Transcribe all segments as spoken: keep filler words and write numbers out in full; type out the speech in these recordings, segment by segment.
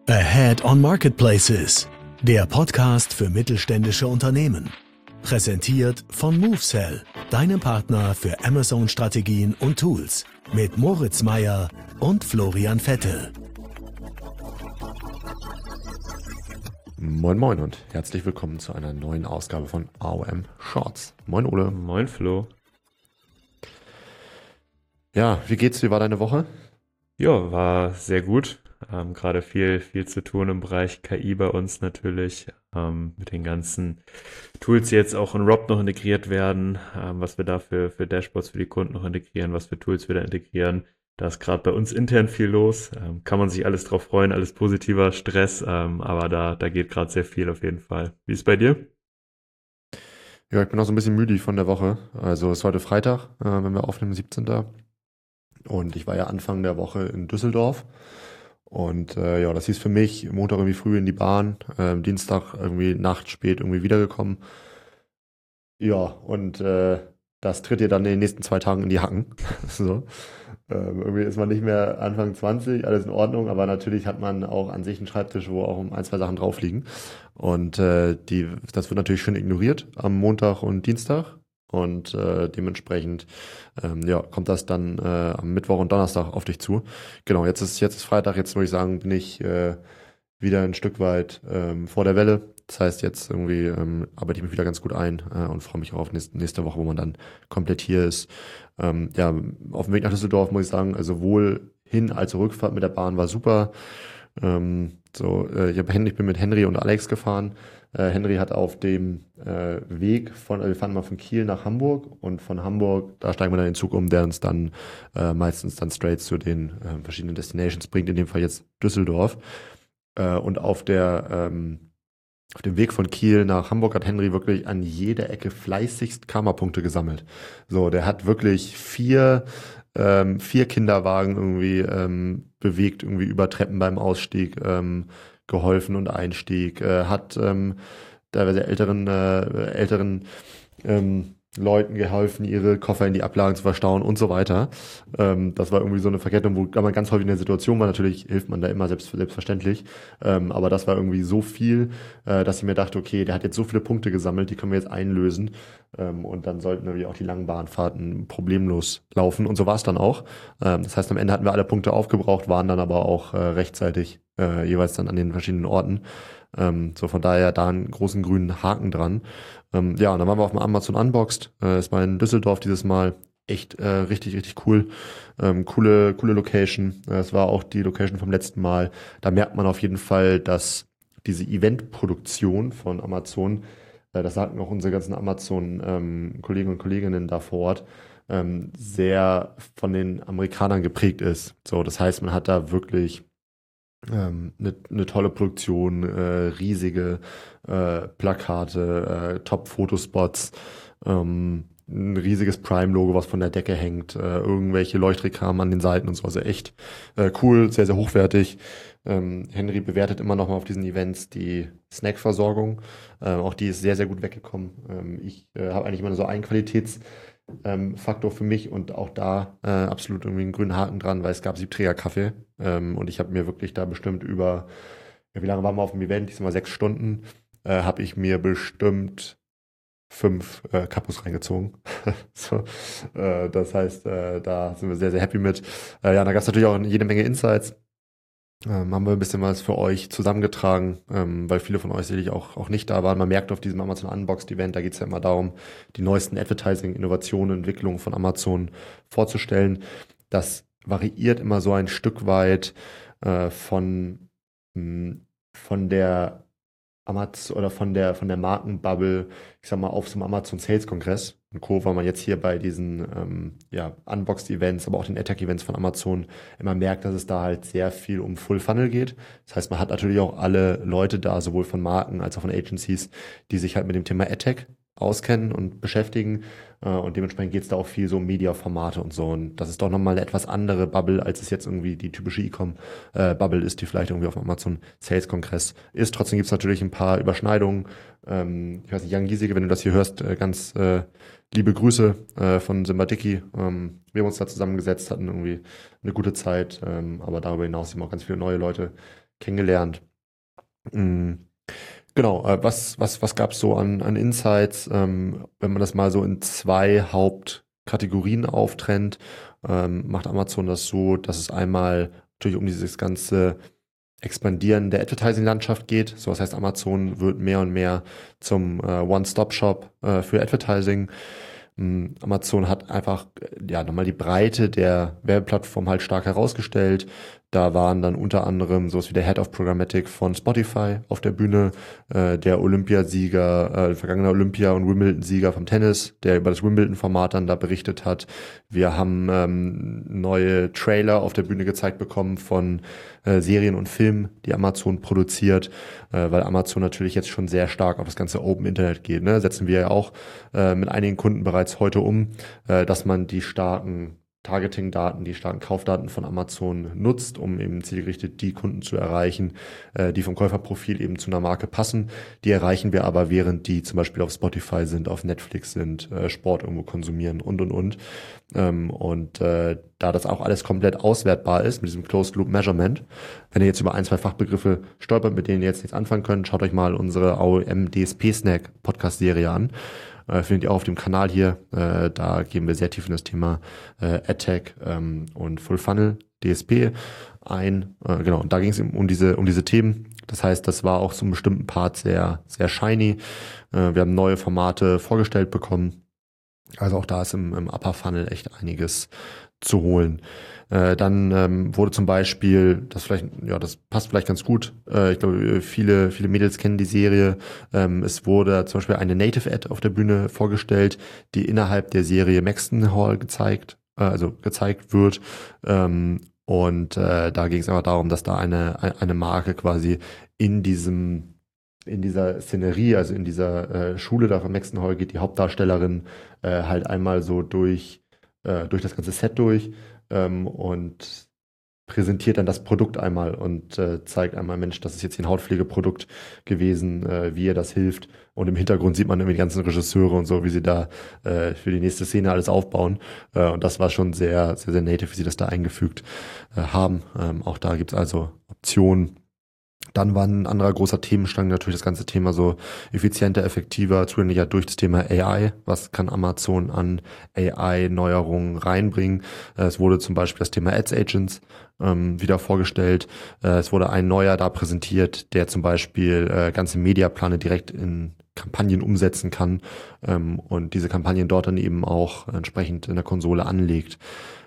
Ahead on Marketplaces, der Podcast für mittelständische Unternehmen. Präsentiert von MoveSell, deinem Partner für Amazon-Strategien und Tools. Mit Moritz Meyer und Florian Vettel. Moin Moin und herzlich willkommen zu einer neuen Ausgabe von A O M Shorts. Moin Ole. Moin Flo. Ja, wie geht's? Wie war deine Woche? Ja, war sehr gut. Ähm, gerade viel, viel zu tun im Bereich K I bei uns natürlich. Ähm, mit den ganzen Tools, die jetzt auch in Rob noch integriert werden, ähm, was wir da für, für Dashboards für die Kunden noch integrieren, was für Tools wir da integrieren. Da ist gerade bei uns intern viel los. Ähm, kann man sich alles drauf freuen, alles positiver Stress, ähm, aber da, da geht gerade sehr viel auf jeden Fall. Wie ist es bei dir? Ja, ich bin auch so ein bisschen müde von der Woche. Also es ist heute Freitag, äh, wenn wir aufnehmen, siebzehnten Und ich war ja Anfang der Woche in Düsseldorf. Und äh, ja, das hieß für mich, Montag irgendwie früh in die Bahn, äh, Dienstag irgendwie Nacht spät irgendwie wiedergekommen. Ja, und äh, das tritt dir dann in den nächsten zwei Tagen in die Hacken. so. Ähm, irgendwie ist man nicht mehr Anfang zwanzig, alles in Ordnung, aber natürlich hat man auch an sich einen Schreibtisch, wo auch ein, zwei Sachen drauf liegen. Und äh, die, das wird natürlich schön ignoriert am Montag und Dienstag. Und äh, dementsprechend ähm, ja, kommt das dann äh, am Mittwoch und Donnerstag auf dich zu. Genau, jetzt ist jetzt ist Freitag, jetzt würde ich sagen, bin ich äh, wieder ein Stück weit ähm, vor der Welle. Das heißt, jetzt irgendwie ähm, arbeite ich mich wieder ganz gut ein äh, und freue mich auch auf nächste, nächste Woche, wo man dann komplett hier ist. Ähm, ja, auf dem Weg nach Düsseldorf muss ich sagen, also sowohl Hin- als auch Rückfahrt mit der Bahn war super. Ähm, so, äh, ich, hab, ich bin mit Henry und Alex gefahren. Äh, Henry hat auf dem äh, Weg von, also wir fahren mal von Kiel nach Hamburg und von Hamburg, da steigen wir dann in den Zug um, der uns dann äh, meistens dann straight zu den äh, verschiedenen Destinations bringt, in dem Fall jetzt Düsseldorf. Äh, und auf der ähm, auf dem Weg von Kiel nach Hamburg hat Henry wirklich an jeder Ecke fleißigst Karma-Punkte gesammelt. So, der hat wirklich vier, ähm, vier Kinderwagen irgendwie ähm, bewegt, irgendwie über Treppen beim Ausstieg ähm, geholfen und Einstieg, äh, hat ähm, teilweise älteren, äh, älteren ähm, Leuten geholfen, ihre Koffer in die Ablagen zu verstauen und so weiter. Ähm, das war irgendwie so eine Verkettung, wo man ganz häufig in der Situation war. Natürlich hilft man da immer selbst, selbstverständlich. Ähm, aber das war irgendwie so viel, äh, dass ich mir dachte, okay, der hat jetzt so viele Punkte gesammelt, die können wir jetzt einlösen. Ähm, und dann sollten natürlich auch die langen Bahnfahrten problemlos laufen. Und so war es dann auch. Ähm, das heißt, am Ende hatten wir alle Punkte aufgebraucht, waren dann aber auch äh, rechtzeitig äh, jeweils dann an den verschiedenen Orten. Ähm, so von daher da einen großen grünen Haken dran. Ähm, ja, und dann waren wir auf dem Amazon Unboxed. Äh, es war in Düsseldorf dieses Mal echt äh, richtig, richtig cool. Ähm, coole, coole Location. Äh, es war auch die Location vom letzten Mal. Da merkt man auf jeden Fall, dass diese Eventproduktion von Amazon, äh, das sagten auch unsere ganzen Amazon-Kollegen ähm, und Kolleginnen da vor Ort, ähm, sehr von den Amerikanern geprägt ist. So, das heißt, man hat da wirklich ähm, eine, eine tolle Produktion, äh, riesige äh, Plakate, äh, Top-Fotospots, ähm, ein riesiges Prime-Logo, was von der Decke hängt, äh, irgendwelche Leuchtreklamen an den Seiten und so. Also echt äh, cool, sehr, sehr hochwertig. Ähm, Henry bewertet immer noch mal auf diesen Events die Snackversorgung. Ähm, auch die ist sehr, sehr gut weggekommen. Ähm, ich äh, habe eigentlich immer nur so einen Qualitäts- ähm, Faktor für mich und auch da äh, absolut irgendwie einen grünen Haken dran, weil es gab Siebträger-Kaffee ähm, und ich habe mir wirklich da bestimmt über, ja, wie lange waren wir auf dem Event? Diesmal sechs Stunden, äh, habe ich mir bestimmt fünf äh, Kapus reingezogen. so, äh, das heißt, äh, da sind wir sehr, sehr happy mit. Äh, ja, da gab es natürlich auch jede Menge Insights. Ähm, haben wir ein bisschen was für euch zusammengetragen, ähm, weil viele von euch sicherlich auch, auch nicht da waren. Man merkt auf diesem Amazon Unboxed Event, da geht es ja immer darum, die neuesten Advertising-Innovationen, Entwicklungen von Amazon vorzustellen. Das variiert immer so ein Stück weit äh, von, mh, von der Amazon oder von der von der Markenbubble, ich sag mal, auf so einem Amazon Sales Kongress und Co., weil man jetzt hier bei diesen ähm, ja, Unboxed Events, aber auch den Attack Events von Amazon immer merkt, dass es da halt sehr viel um Full Funnel geht. Das heißt, man hat natürlich auch alle Leute da, sowohl von Marken als auch von Agencies, die sich halt mit dem Thema Attack auskennen und beschäftigen. Äh, und dementsprechend geht es da auch viel so um Media-Formate und so. Und das ist doch nochmal eine etwas andere Bubble, als es jetzt irgendwie die typische E-Com-Bubble ist, die vielleicht irgendwie auf dem Amazon Sales-Kongress ist. Trotzdem gibt es natürlich ein paar Überschneidungen. Ähm, ich weiß nicht, Jan Giesige, wenn du das hier hörst, äh, ganz äh, liebe Grüße äh, von Simbadiki. Ähm, wir haben uns da zusammengesetzt, hatten irgendwie eine gute Zeit. Ähm, aber darüber hinaus haben auch ganz viele neue Leute kennengelernt. Mhm. Genau, äh, was, was, was gab es so an, an Insights, ähm, wenn man das mal so in zwei Hauptkategorien auftrennt, ähm, macht Amazon das so, dass es einmal natürlich um dieses ganze Expandieren der Advertising-Landschaft geht. So, das heißt, Amazon wird mehr und mehr zum äh, One-Stop-Shop äh, für Advertising. Ähm, Amazon hat einfach äh, ja nochmal die Breite der Werbeplattform halt stark herausgestellt. Da waren dann unter anderem sowas wie der Head of Programmatic von Spotify auf der Bühne, äh, der Olympiasieger, äh, vergangener Olympia- und Wimbledon-Sieger vom Tennis, der über das Wimbledon-Format dann da berichtet hat. Wir haben ähm, neue Trailer auf der Bühne gezeigt bekommen von äh, Serien und Filmen, die Amazon produziert, äh, weil Amazon natürlich jetzt schon sehr stark auf das ganze Open Internet geht. Ne? Setzen wir ja auch äh, mit einigen Kunden bereits heute um, äh, dass man die starken Targeting-Daten, die starken Kaufdaten von Amazon nutzt, um eben zielgerichtet die Kunden zu erreichen, äh, die vom Käuferprofil eben zu einer Marke passen. Die erreichen wir aber, während die zum Beispiel auf Spotify sind, auf Netflix sind, äh, Sport irgendwo konsumieren und, und, und. Ähm, und äh, da das auch alles komplett auswertbar ist mit diesem Closed Loop Measurement, wenn ihr jetzt über ein, zwei Fachbegriffe stolpert, mit denen ihr jetzt nichts anfangen könnt, schaut euch mal unsere A O M D S P Snack Podcast-Serie an. Äh, findet ihr auch auf dem Kanal hier. Äh, da gehen wir sehr tief in das Thema äh, AdTech ähm, und Full Funnel D S P ein. Äh, genau, und da ging es um diese, um diese Themen. Das heißt, das war auch so einem bestimmten Part sehr, sehr shiny. Äh, wir haben neue Formate vorgestellt bekommen. Also auch da ist im, im Upper Funnel echt einiges zu holen. Äh, dann ähm, wurde zum Beispiel, das vielleicht, ja, das passt vielleicht ganz gut. Äh, ich glaube, viele, viele Mädels kennen die Serie. Ähm, es wurde zum Beispiel eine Native Ad auf der Bühne vorgestellt, die innerhalb der Serie Maxton Hall gezeigt, äh, also gezeigt wird. Ähm, und äh, da ging es einfach darum, dass da eine eine Marke quasi in diesem in dieser Szenerie, also in dieser äh, Schule da von Maxton Hall geht die Hauptdarstellerin äh, halt einmal so durch äh, durch das ganze Set durch ähm, und präsentiert dann das Produkt einmal und äh, zeigt einmal, Mensch, das ist jetzt hier ein Hautpflegeprodukt gewesen, äh, wie ihr das hilft. Und im Hintergrund sieht man irgendwie die ganzen Regisseure und so, wie sie da äh, für die nächste Szene alles aufbauen. Äh, und das war schon sehr, sehr, sehr native, wie sie das da eingefügt äh, haben. Ähm, auch da gibt's also Optionen. Dann war ein anderer großer Themenstrang natürlich das ganze Thema so effizienter, effektiver, zugänglicher durch das Thema A I. Was kann Amazon an A I-Neuerungen reinbringen? Es wurde zum Beispiel das Thema Ads Agents ähm, wieder vorgestellt. Äh, es wurde ein neuer da präsentiert, der zum Beispiel äh, ganze Mediaplane direkt in Kampagnen umsetzen kann ähm, und diese Kampagnen dort dann eben auch entsprechend in der Konsole anlegt.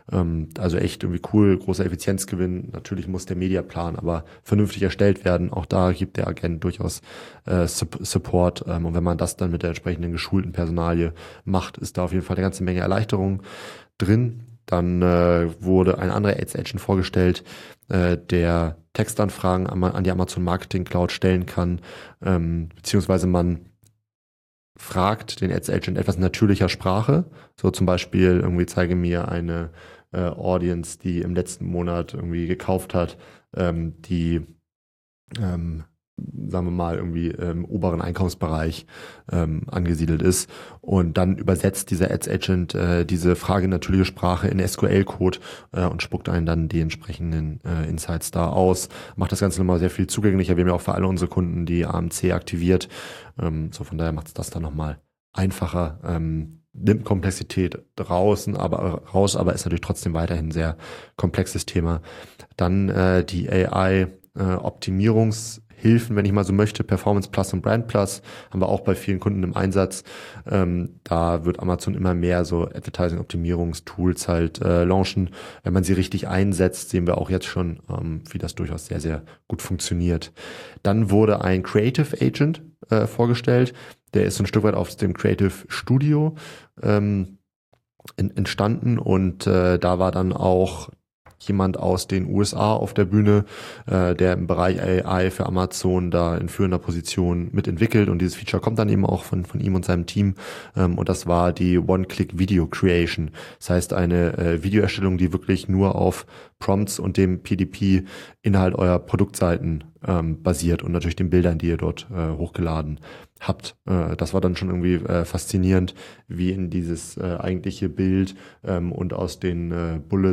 Also echt irgendwie cool, großer Effizienzgewinn. Natürlich muss der Mediaplan aber vernünftig erstellt werden. Auch da gibt der Agent durchaus äh, Support. Ähm, und wenn man das dann mit der entsprechenden geschulten Personalie macht, ist da auf jeden Fall eine ganze Menge Erleichterung drin. Dann äh, wurde ein anderer Ads Agent vorgestellt, äh, der Textanfragen an, an die Amazon Marketing Cloud stellen kann, ähm, beziehungsweise man fragt den Ads Agent etwas in natürlicher Sprache. So zum Beispiel irgendwie zeige mir eine äh, Audience, die im letzten Monat irgendwie gekauft hat, ähm, die ähm, sagen wir mal, irgendwie im oberen Einkommensbereich ähm, angesiedelt ist. Und dann übersetzt dieser Ads Agent äh, diese Frage in natürliche Sprache in S Q L-Code äh, und spuckt einen dann die entsprechenden äh, Insights da aus. Macht das Ganze nochmal sehr viel zugänglicher. Wir haben ja auch für alle unsere Kunden die A M C aktiviert. Ähm, so von daher macht es das dann nochmal einfacher. Ähm, nimmt Komplexität draußen, aber raus, aber ist natürlich trotzdem weiterhin ein sehr komplexes Thema. Dann äh, die A I äh, Optimierungshilfen, wenn ich mal so möchte, Performance Plus und Brand Plus, haben wir auch bei vielen Kunden im Einsatz. Ähm, da wird Amazon immer mehr so Advertising-Optimierungstools halt äh, launchen. Wenn man sie richtig einsetzt, sehen wir auch jetzt schon, ähm, wie das durchaus sehr, sehr gut funktioniert. Dann wurde ein Creative Agent äh, vorgestellt. Der ist so ein Stück weit aus dem Creative Studio ähm, in, entstanden und äh, da war dann auch jemand aus den U S A auf der Bühne, äh, der im Bereich A I für Amazon da in führender Position mitentwickelt und dieses Feature kommt dann eben auch von von ihm und seinem Team ähm, und das war die One-Click-Video Creation. Das heißt eine äh, Videoerstellung, die wirklich nur auf Prompts und dem P D P-Inhalt eurer Produktseiten ähm, basiert und natürlich den Bildern, die ihr dort äh, hochgeladen habt. Äh, das war dann schon irgendwie äh, faszinierend, wie in dieses äh, eigentliche Bild ähm, und aus den äh, Bullets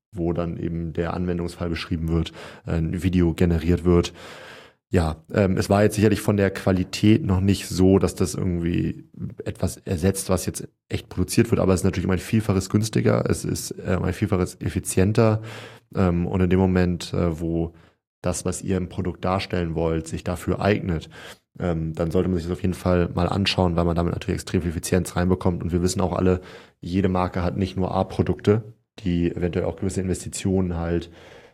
wo dann eben der Anwendungsfall beschrieben wird, ein Video generiert wird. Ja, ähm, es war jetzt sicherlich von der Qualität noch nicht so, dass das irgendwie etwas ersetzt, was jetzt echt produziert wird, aber es ist natürlich um ein Vielfaches günstiger, es ist äh, um ein Vielfaches effizienter ähm, und in dem Moment, äh, wo das, was ihr im Produkt darstellen wollt, sich dafür eignet, ähm, dann sollte man sich das auf jeden Fall mal anschauen, weil man damit natürlich extrem viel Effizienz reinbekommt und wir wissen auch alle, jede Marke hat nicht nur A-Produkte, die eventuell auch gewisse Investitionen halt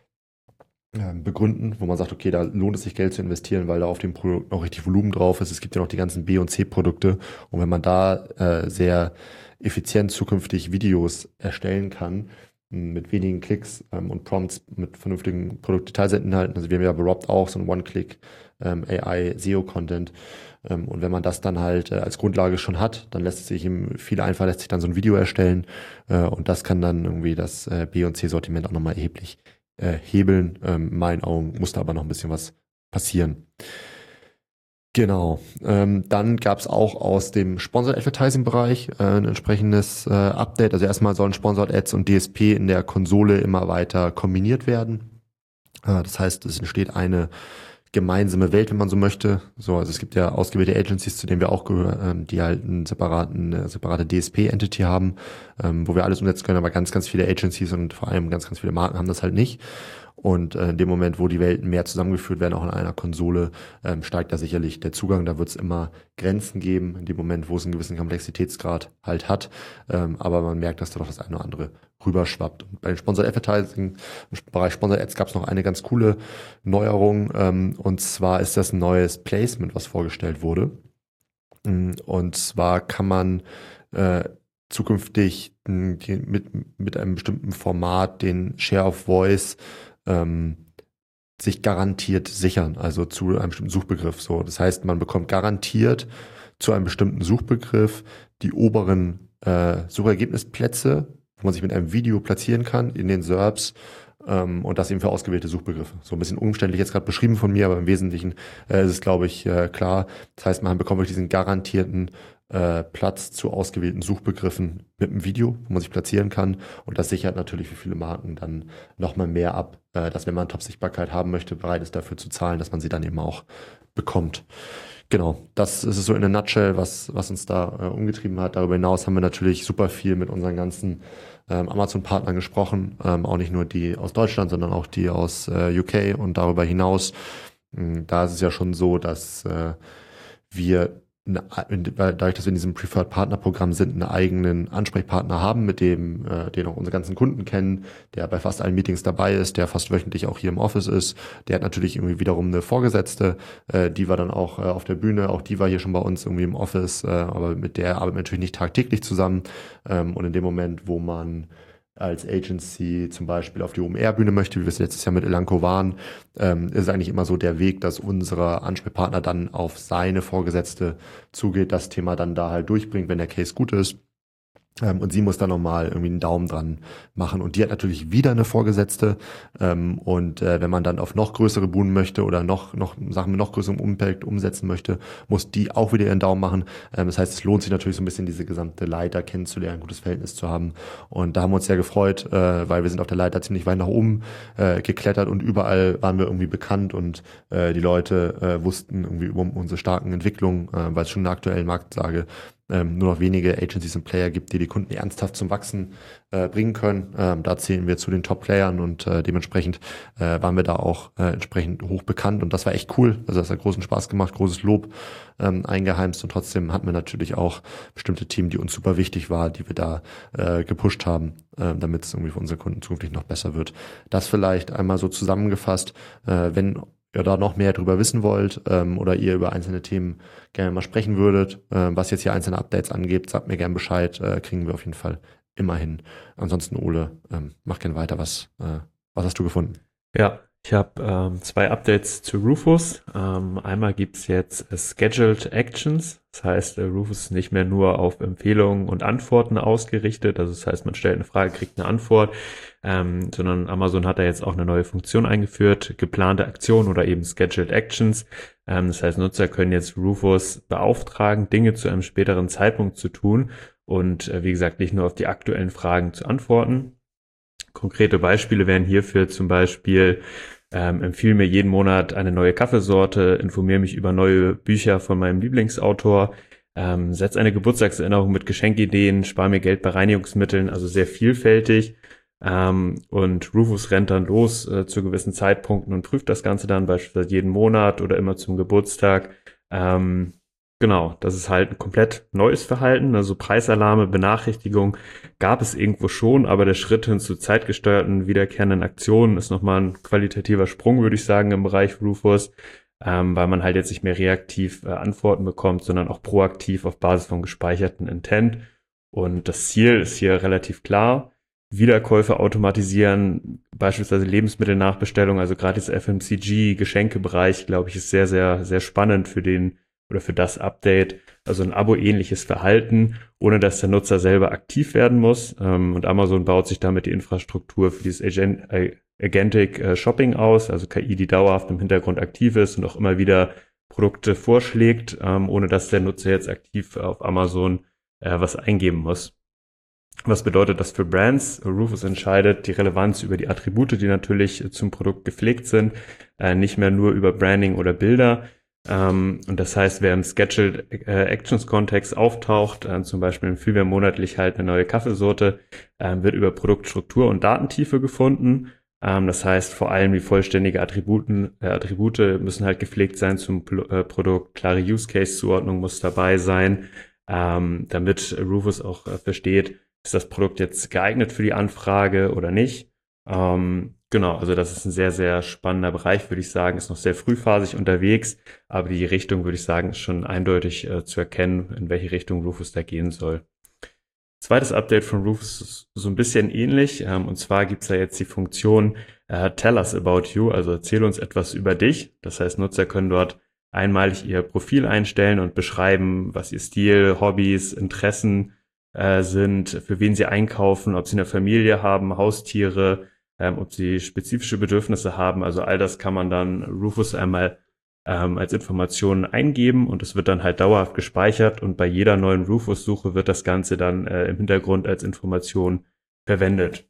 begründen, wo man sagt, okay, da lohnt es sich Geld zu investieren, weil da auf dem Produkt noch richtig Volumen drauf ist. Es gibt ja noch die ganzen B- und C-Produkte und wenn man da äh, sehr effizient zukünftig Videos erstellen kann, mit wenigen Klicks ähm, und Prompts mit vernünftigen Produktdetailseiteninhalten, also wir haben ja bei Robbed auch so ein One-Click ähm, A I S E O-Content ähm, und wenn man das dann halt äh, als Grundlage schon hat, dann lässt es sich ihm viel einfacher, lässt sich dann so ein Video erstellen äh, und das kann dann irgendwie das äh, B- und C-Sortiment auch nochmal erheblich Äh, hebeln. Ähm, in meinen Augen musste aber noch ein bisschen was passieren. Genau. Ähm, dann gab es auch aus dem Sponsored Advertising Bereich äh, ein entsprechendes äh, Update. Also erstmal sollen Sponsored Ads und D S P in der Konsole immer weiter kombiniert werden. Äh, das heißt, es entsteht eine gemeinsame Welt, wenn man so möchte. So, also es gibt ja ausgewählte Agencies, zu denen wir auch gehören, die halt einen separaten, eine separate D S P-Entity haben, ähm, wo wir alles umsetzen können, aber ganz, ganz viele Agencies und vor allem ganz, ganz viele Marken haben das halt nicht. Und äh, in dem Moment, wo die Welten mehr zusammengeführt werden, auch in einer Konsole, ähm, steigt da sicherlich der Zugang. Da wird es immer Grenzen geben, in dem Moment, wo es einen gewissen Komplexitätsgrad halt hat. Ähm, aber man merkt, dass da doch das eine oder andere rüberschwappt. Und bei den Sponsored Advertising, im Bereich Sponsored Ads gab es noch eine ganz coole Neuerung. Ähm, und zwar ist das ein neues Placement, was vorgestellt wurde. Und zwar kann man äh, zukünftig mit, mit einem bestimmten Format den Share of Voice ähm, sich garantiert sichern, also zu einem bestimmten Suchbegriff. So, das heißt, man bekommt garantiert zu einem bestimmten Suchbegriff die oberen äh, Suchergebnisplätze, wo man sich mit einem Video platzieren kann in den S E R Ps ähm, und das eben für ausgewählte Suchbegriffe. So ein bisschen umständlich jetzt gerade beschrieben von mir, aber im Wesentlichen äh, ist es, glaube ich, äh, klar. Das heißt, man bekommt wirklich diesen garantierten äh, Platz zu ausgewählten Suchbegriffen mit einem Video, wo man sich platzieren kann. Und das sichert natürlich für viele Marken dann nochmal mehr ab, äh, dass wenn man Top-Sichtbarkeit haben möchte, bereit ist dafür zu zahlen, dass man sie dann eben auch bekommt. Genau, das ist es so in a nutshell, was, was uns da äh, umgetrieben hat. Darüber hinaus haben wir natürlich super viel mit unseren ganzen ähm, Amazon-Partnern gesprochen, ähm, auch nicht nur die aus Deutschland, sondern auch die aus äh, U K und darüber hinaus. Mh, da ist es ja schon so, dass äh, wir dadurch, dass wir in diesem Preferred Partner Programm sind, einen eigenen Ansprechpartner haben, mit dem, äh, den auch unsere ganzen Kunden kennen, der bei fast allen Meetings dabei ist, der fast wöchentlich auch hier im Office ist. Der hat natürlich irgendwie wiederum eine Vorgesetzte, äh, die war dann auch äh, auf der Bühne, auch die war hier schon bei uns irgendwie im Office, äh, aber mit der arbeiten wir natürlich nicht tagtäglich zusammen. Ähm, und in dem Moment, wo man als Agency zum Beispiel auf die O M R-Bühne möchte, wie wir es letztes Jahr mit Elanco waren, ähm, ist eigentlich immer so der Weg, dass unser Ansprechpartner dann auf seine Vorgesetzte zugeht, das Thema dann da halt durchbringt, wenn der Case gut ist. Ähm, und sie muss dann nochmal irgendwie einen Daumen dran machen. Und die hat natürlich wieder eine Vorgesetzte. Ähm, und äh, wenn man dann auf noch größere Bühnen möchte oder noch noch Sachen mit noch größerem Impact umsetzen möchte, muss die auch wieder ihren Daumen machen. Ähm, das heißt, es lohnt sich natürlich so ein bisschen, diese gesamte Leiter kennenzulernen, ein gutes Verhältnis zu haben. Und da haben wir uns sehr gefreut, äh, weil wir sind auf der Leiter ziemlich weit nach oben äh, geklettert und überall waren wir irgendwie bekannt und äh, die Leute äh, wussten irgendwie um unsere starken Entwicklungen, äh, weil es schon in der aktuellen Marktlage Ähm, nur noch wenige Agencies und Player gibt, die die Kunden ernsthaft zum Wachsen äh, bringen können. Ähm, da zählen wir zu den Top-Playern und äh, dementsprechend äh, waren wir da auch äh, entsprechend hoch bekannt und das war echt cool. Also das hat großen Spaß gemacht, großes Lob ähm, eingeheimst und trotzdem hatten wir natürlich auch bestimmte Teams, die uns super wichtig waren, die wir da äh, gepusht haben, äh, damit es irgendwie für unsere Kunden zukünftig noch besser wird. Das vielleicht einmal so zusammengefasst, äh, wenn ihr da noch mehr drüber wissen wollt ähm, oder ihr über einzelne Themen gerne mal sprechen würdet, äh, was jetzt hier einzelne Updates angeht, sagt mir gerne Bescheid, äh, kriegen wir auf jeden Fall immer hin. Ansonsten, Ole, ähm, mach gerne weiter. Was, äh, was hast du gefunden? Ja, ich habe ähm, zwei Updates zu Rufus. Ähm, einmal gibt's jetzt äh, Scheduled Actions. Das heißt, äh, Rufus ist nicht mehr nur auf Empfehlungen und Antworten ausgerichtet. Also das heißt, man stellt eine Frage, kriegt eine Antwort. Ähm, sondern Amazon hat da jetzt auch eine neue Funktion eingeführt, geplante Aktionen oder eben Scheduled Actions. Ähm, das heißt, Nutzer können jetzt Rufus beauftragen, Dinge zu einem späteren Zeitpunkt zu tun und äh, wie gesagt, nicht nur auf die aktuellen Fragen zu antworten. Konkrete Beispiele wären hierfür zum Beispiel, ähm, empfehle mir jeden Monat eine neue Kaffeesorte, informiere mich über neue Bücher von meinem Lieblingsautor, ähm, setze eine Geburtstagserinnerung mit Geschenkideen, spare mir Geld bei Reinigungsmitteln, also sehr vielfältig. Ähm, und Rufus rennt dann los äh, zu gewissen Zeitpunkten und prüft das Ganze dann beispielsweise jeden Monat oder immer zum Geburtstag. Ähm, genau, das ist halt ein komplett neues Verhalten. Also Preisalarme, Benachrichtigung gab es irgendwo schon, aber der Schritt hin zu zeitgesteuerten, wiederkehrenden Aktionen ist nochmal ein qualitativer Sprung, würde ich sagen, im Bereich Rufus, ähm, weil man halt jetzt nicht mehr reaktiv äh, Antworten bekommt, sondern auch proaktiv auf Basis von gespeicherten Intent. Und das Ziel ist hier relativ klar. Wiederkäufe automatisieren, beispielsweise Lebensmittelnachbestellung, also gerade das F M C G-Geschenkebereich, glaube ich, ist sehr, sehr, sehr spannend für den oder für das Update. Also ein Abo-ähnliches Verhalten, ohne dass der Nutzer selber aktiv werden muss. Und Amazon baut sich damit die Infrastruktur für dieses Agent, Agentic Shopping aus, also K I, die dauerhaft im Hintergrund aktiv ist und auch immer wieder Produkte vorschlägt, ohne dass der Nutzer jetzt aktiv auf Amazon was eingeben muss. Was bedeutet das für Brands? Rufus entscheidet die Relevanz über die Attribute, die natürlich zum Produkt gepflegt sind, äh, nicht mehr nur über Branding oder Bilder. Ähm, und das heißt, wer im Scheduled äh, Actions Kontext auftaucht, äh, zum Beispiel empfehlen wir monatlich halt eine neue Kaffeesorte, äh, wird über Produktstruktur und Datentiefe gefunden. Ähm, das heißt, vor allem die vollständige Attributen, äh, Attribute müssen halt gepflegt sein zum Pl- äh, Produkt. Klare Use-Case-Zuordnung muss dabei sein, ähm, damit Rufus auch äh, versteht, ist das Produkt jetzt geeignet für die Anfrage oder nicht? Ähm, genau, also das ist ein sehr, sehr spannender Bereich, würde ich sagen, ist noch sehr frühphasig unterwegs, aber die Richtung, würde ich sagen, ist schon eindeutig äh, zu erkennen, in welche Richtung Rufus da gehen soll. Zweites Update von Rufus ist so ein bisschen ähnlich, ähm, und zwar gibt es da jetzt die Funktion äh, Tell us about you, also erzähle uns etwas über dich. Das heißt, Nutzer können dort einmalig ihr Profil einstellen und beschreiben, was ihr Stil, Hobbys, Interessen sind, für wen sie einkaufen, ob sie eine Familie haben, Haustiere, ähm, ob sie spezifische Bedürfnisse haben. Also all das kann man dann Rufus einmal ähm, als Informationen eingeben und es wird dann halt dauerhaft gespeichert und bei jeder neuen Rufus-Suche wird das Ganze dann äh, im Hintergrund als Information verwendet.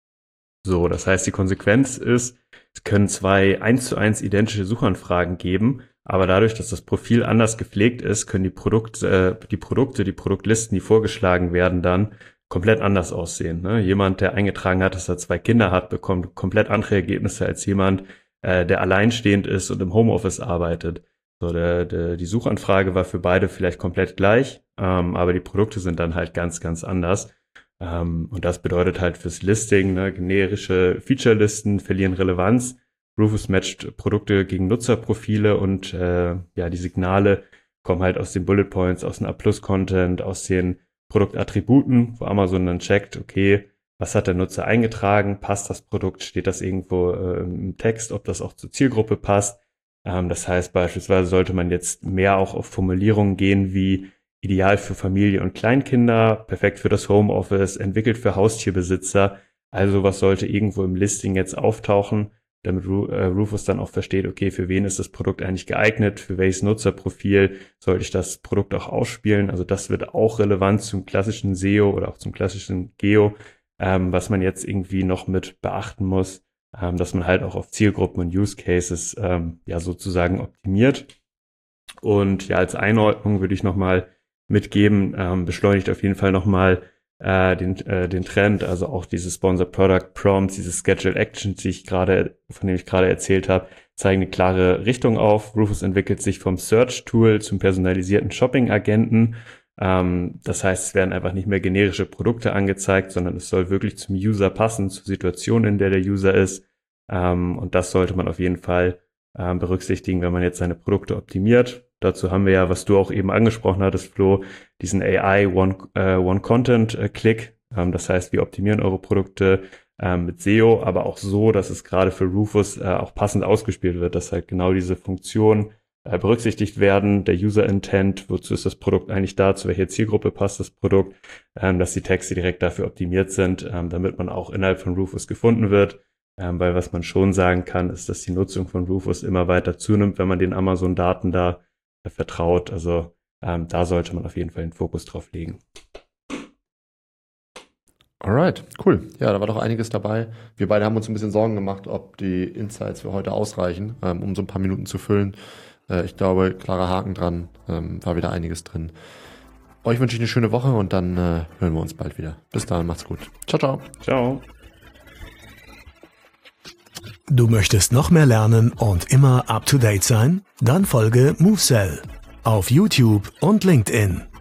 So, das heißt, die Konsequenz ist, es können zwei eins zu eins identische Suchanfragen geben, aber dadurch, dass das Profil anders gepflegt ist, können die Produkte, äh, die Produkte, die Produktlisten, die vorgeschlagen werden, dann komplett anders aussehen. Ne? Jemand, der eingetragen hat, dass er zwei Kinder hat, bekommt komplett andere Ergebnisse als jemand, äh, der alleinstehend ist und im Homeoffice arbeitet. So, der, der, die Suchanfrage war für beide vielleicht komplett gleich, ähm, aber die Produkte sind dann halt ganz, ganz anders. Ähm, und das bedeutet halt fürs Listing, ne, generische Featurelisten verlieren Relevanz. Rufus matcht Produkte gegen Nutzerprofile und äh, ja, die Signale kommen halt aus den Bullet Points, aus dem A-Plus-Content, aus den Produktattributen, wo Amazon dann checkt, okay, was hat der Nutzer eingetragen, passt das Produkt, steht das irgendwo äh, im Text, ob das auch zur Zielgruppe passt. Ähm, das heißt beispielsweise sollte man jetzt mehr auch auf Formulierungen gehen wie ideal für Familie und Kleinkinder, perfekt für das Homeoffice, entwickelt für Haustierbesitzer. Also was sollte irgendwo im Listing jetzt auftauchen, damit Rufus dann auch versteht, okay, für wen ist das Produkt eigentlich geeignet, für welches Nutzerprofil sollte ich das Produkt auch ausspielen. Also das wird auch relevant zum klassischen S E O oder auch zum klassischen Geo, ähm, was man jetzt irgendwie noch mit beachten muss, ähm, dass man halt auch auf Zielgruppen und Use Cases ähm, ja sozusagen optimiert. Und ja, als Einordnung würde ich nochmal mitgeben, ähm, beschleunigt auf jeden Fall nochmal äh, den, äh, den Trend, also auch diese Sponsored Product Prompts, diese Scheduled Actions, die ich gerade, von denen ich gerade erzählt habe, zeigen eine klare Richtung auf. Rufus entwickelt sich vom Search-Tool zum personalisierten Shopping-Agenten. Ähm, das heißt, es werden einfach nicht mehr generische Produkte angezeigt, sondern es soll wirklich zum User passen, zur Situation, in der der User ist. Ähm, und das sollte man auf jeden Fall ähm, berücksichtigen, wenn man jetzt seine Produkte optimiert. Dazu haben wir ja, was du auch eben angesprochen hattest, Flo, diesen A I One, äh, One Content äh, Click. Ähm, das heißt, wir optimieren eure Produkte ähm, mit S E O, aber auch so, dass es gerade für Rufus äh, auch passend ausgespielt wird, dass halt genau diese Funktionen äh, berücksichtigt werden, der User Intent, wozu ist das Produkt eigentlich da, zu welcher Zielgruppe passt das Produkt, ähm, dass die Texte direkt dafür optimiert sind, ähm, damit man auch innerhalb von Rufus gefunden wird. Ähm, weil was man schon sagen kann, ist, dass die Nutzung von Rufus immer weiter zunimmt, wenn man den Amazon-Daten da äh, vertraut. Also ähm, da sollte man auf jeden Fall den Fokus drauf legen. Alright, cool. Ja, da war doch einiges dabei. Wir beide haben uns ein bisschen Sorgen gemacht, ob die Insights für heute ausreichen, ähm, um so ein paar Minuten zu füllen. Äh, ich glaube, klarer Haken dran, ähm, war wieder einiges drin. Euch wünsche ich eine schöne Woche und dann äh, hören wir uns bald wieder. Bis dahin, macht's gut. Ciao, ciao. Ciao. Du möchtest noch mehr lernen und immer up to date sein? Dann folge MoveSell auf YouTube und LinkedIn.